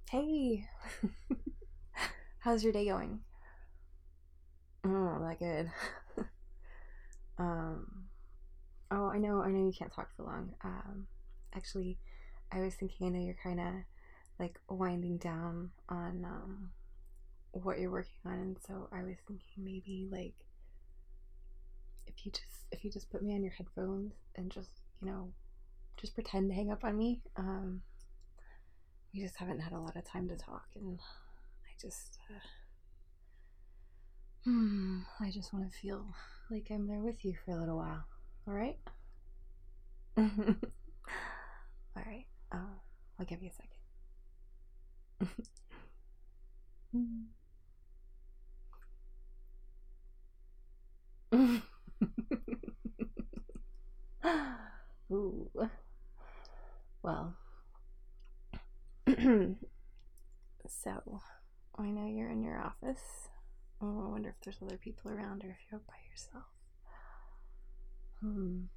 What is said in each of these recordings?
Hey, how's your day going? Oh, that good. um, I know you can't talk for long. Actually, I was thinking, I know you're kind of like winding down on what you're working on, and so I was thinking maybe like if you just put me on your headphones and just pretend to hang up on me. We just haven't had a lot of time to talk, and I just want to feel like I'm there with you for a little while. All right. All right. I'll give you a second. Ooh. Well, so I know you're in your office. Oh, I wonder if there's other people around or if you're by yourself. Hmm.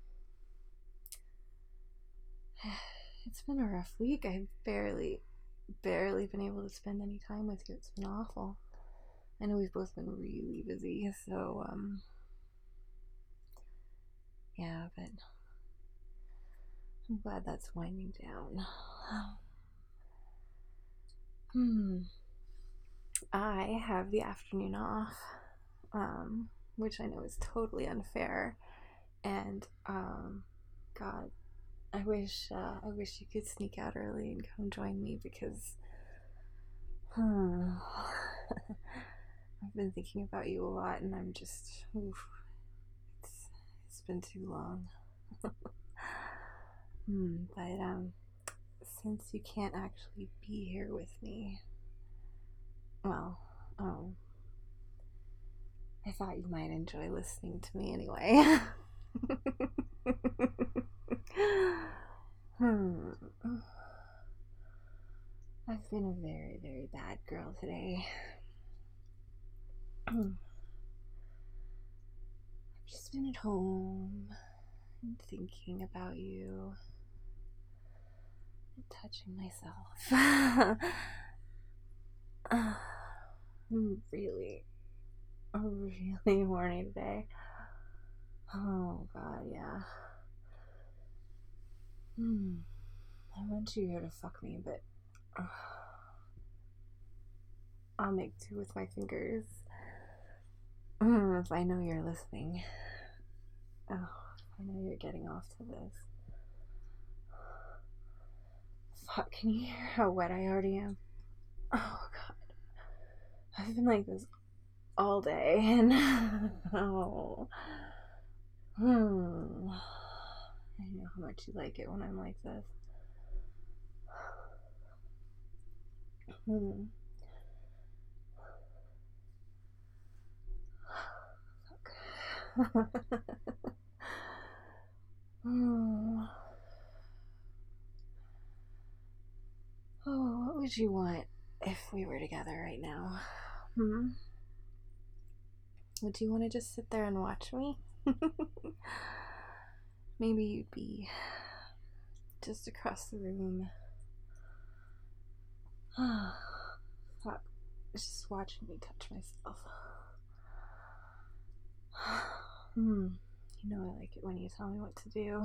It's been a rough week. I've barely been able to spend any time with you. It's been awful. I know we've both been really busy, so yeah, but I'm glad that's winding down. Hmm. I have the afternoon off, which I know is totally unfair, and God, I wish you could sneak out early and come join me because I've been thinking about you a lot, and I'm just, oof, it's it's been too long. But since you can't actually be here with me, well, um, I thought you might enjoy listening to me anyway. hmm. I've been a very, very bad girl today. I've just been at home and thinking about you and touching myself. I'm really horny today. Oh, God, yeah. I want you here to fuck me, but I'll make two with my fingers. If I know you're listening. Oh, I know you're getting off to this. Fuck, can you hear how wet I already am? Oh, God. I've been like this all day, and oh. I know how much you like it when I'm like this. Fuck. Oh, what would you want if we were together right now? Would you want to just sit there and watch me? Maybe you'd be just across the room. Fuck. Just watching me touch myself. You know I like it when you tell me what to do.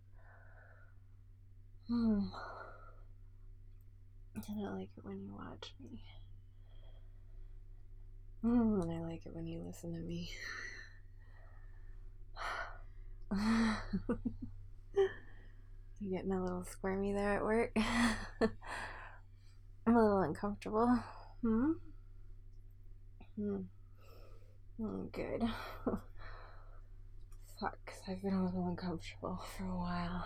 And I like it when you watch me. And I like it when you listen to me. You getting a little squirmy there at work? I'm a little uncomfortable. Good. Fuck, 'cause I've been a little uncomfortable for a while.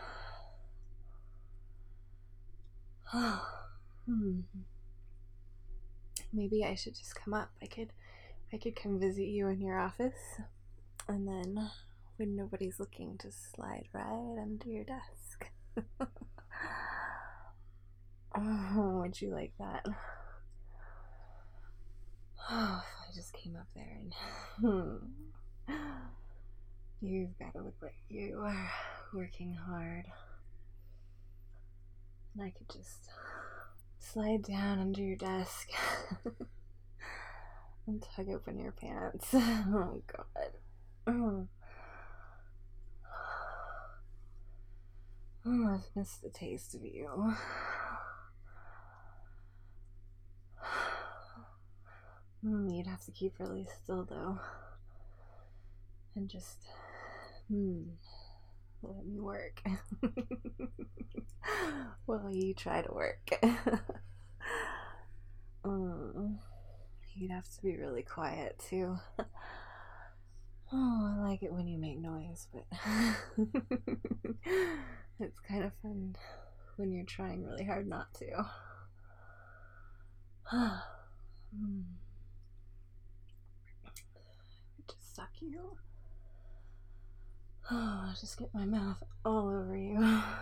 Maybe I should just come up. I could come visit you in your office, and then when nobody's looking, just slide right under your desk. Oh, would you like that? Oh, if I just came up there and you've got to look like you are working hard, and I could just slide down under your desk and tug open your pants. Oh, God. Oh, I've missed the taste of you. You'd have to keep really still, though. And just, let me work. While you try to work. You'd have to be really quiet, too. Oh, I like it when you make noise, but it's kind of fun when you're trying really hard not to. Just suck you. Oh, just get my mouth all over you.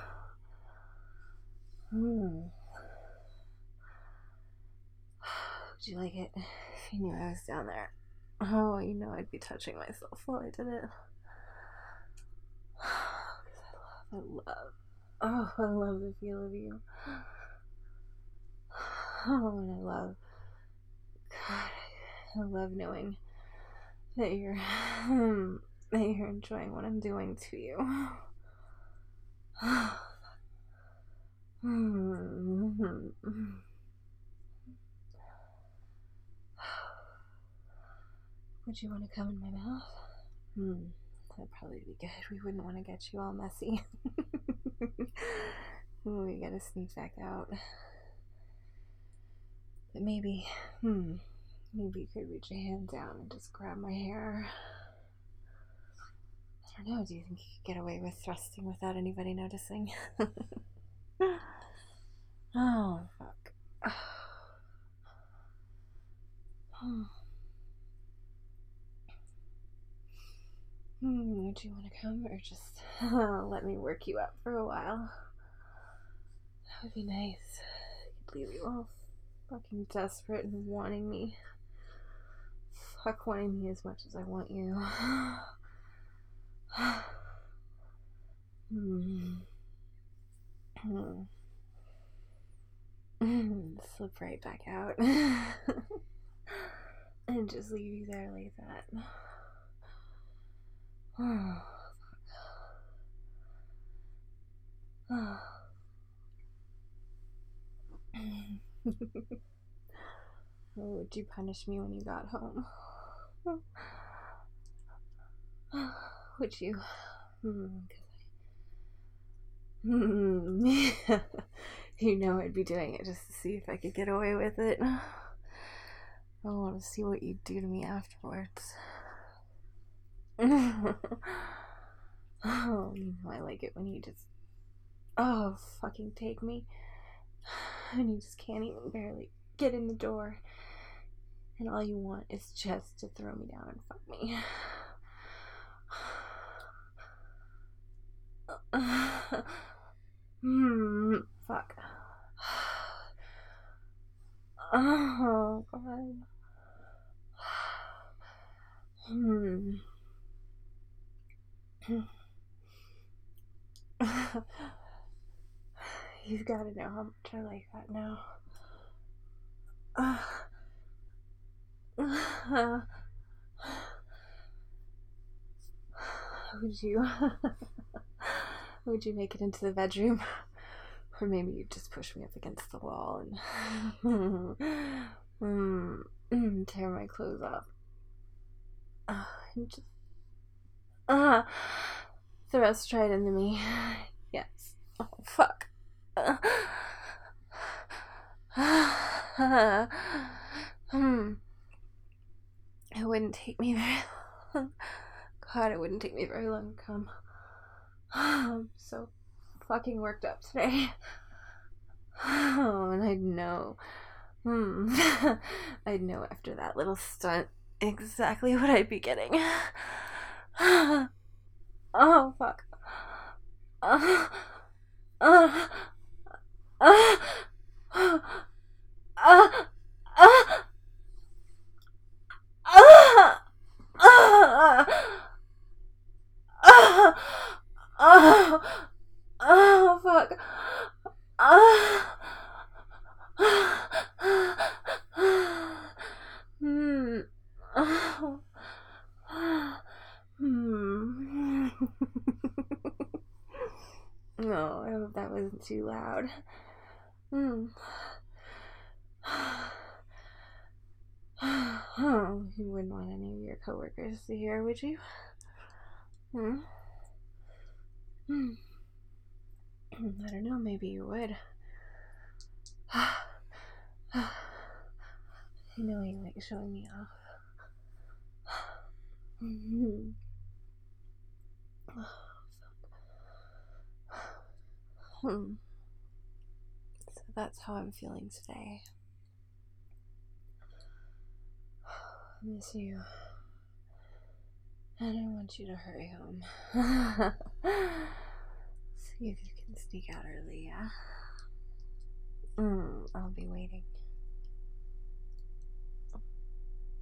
Would you like it if you knew I was down there? Oh, you know I'd be touching myself while I did it. I love the feel of you. Oh, and I love knowing that you're enjoying what I'm doing to you. Would you want to come in my mouth? That'd probably be good. We wouldn't want to get you all messy. We gotta sneak back out. But maybe you could reach a hand down and just grab my hair. I don't know, do you think you could get away with thrusting without anybody noticing? Oh, fuck. Would you want to come or just let me work you up for a while? That would be nice. I could leave you all fucking desperate and wanting me. Fuck wanting me as much as I want you. Slip right back out. And just leave you there like that. Would you punish me when you got home? Would you? You know I'd be doing it just to see if I could get away with it. I want to see what you'd do to me afterwards. Oh, you know I like it when you just fucking take me and you just can't even barely get in the door and all you want is just to throw me down and fuck me. Fuck. Oh, God. You've got to know how much I like that now. Would you make it into the bedroom? Or maybe you'd just push me up against the wall and tear my clothes up. And just thrust right into me. Yes. Oh, fuck. It wouldn't take me very long. God, it wouldn't take me very long to come. I'm so fucking worked up today. Oh, and I'd know. I'd know after that little stunt exactly what I'd be getting. Oh, fuck. Oh, fuck. too loud. Hmm. Oh, you wouldn't want any of your coworkers to hear, would you? Hmm? Hmm. I don't know, maybe you would. You know you like showing me off. So that's how I'm feeling today. I miss you. And I want you to hurry home. See if you can sneak out early, yeah?